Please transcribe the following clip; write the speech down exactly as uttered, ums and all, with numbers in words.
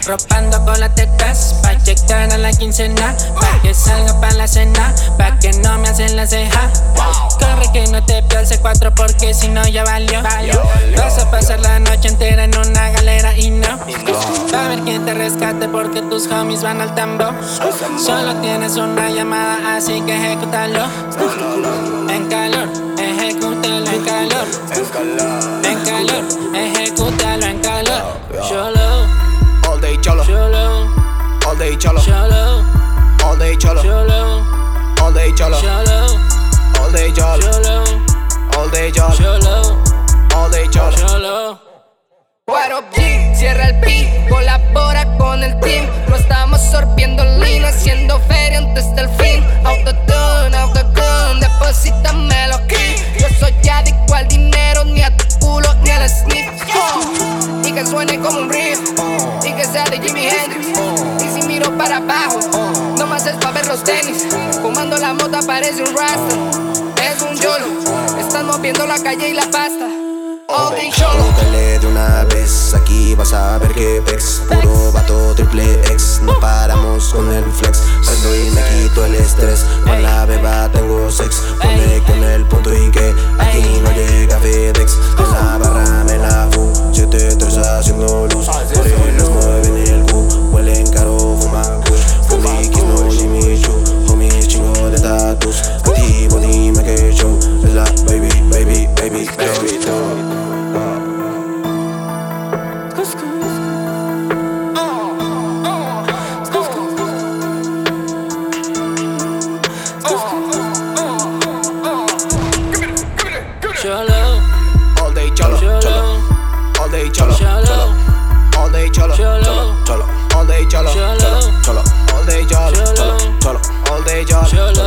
Arropando con las tetas, pa' llegar a la quincena, pa' que salga pa' la cena, pa' que no me hacen la ceja. Corre que no te pida el C cuatro porque si no ya valió. Vas a pasar la noche entera en una galera y no va a ver quién te rescate porque tus homies van al tambo. Solo tienes una llamada así que ejecútalo. En calor, ejecútalo en calor. En calor, ejecútalo en calor. Cholo, all day cholo, cholo, all day cholo, cholo, all day cholo, cholo, all day cholo, cholo, all day cholo, cholo, all day cholo, cholo, all day cholo. cholo. Guaro G, cierra el pi, colabora con el team. No estamos sorbiendo lean, haciendo feria antes del fin. Autotune, autotune, deposítamelo aquí. Yo soy adicto al dinero, ni a tu culo, ni al sniff. Oh. Y que suene como un riff, y que sea de Jimi Hendrix. Y si miro para abajo, no más es pa' ver los tenis. Fumando la mota parece un rasta, es un yolo. Están moviendo la calle y la pasta. All day cholo. Pregúntale de una vez, aquí vas a ver que pex. Puro vato triple X, no paramos con el flex. Prendo y me quito el estrés, con la beba tengo sex. Conecto en el punto y que aquí no llega FedEx. En la barra me la fu, siete tres haciendo luz. Morenas mueven el cu, huelen caro, fuman kush. Fundi kiss no Jimmy Choo, homies chingo de tatus. Activo dime que show, es la baby, baby, baby, baby, baby. Cholo, all day cholo, cholo, all day cholo, cholo, all day cholo, cholo, cholo, all day cholo, cholo, cholo, all day cholo, cholo, cholo, all day cholo.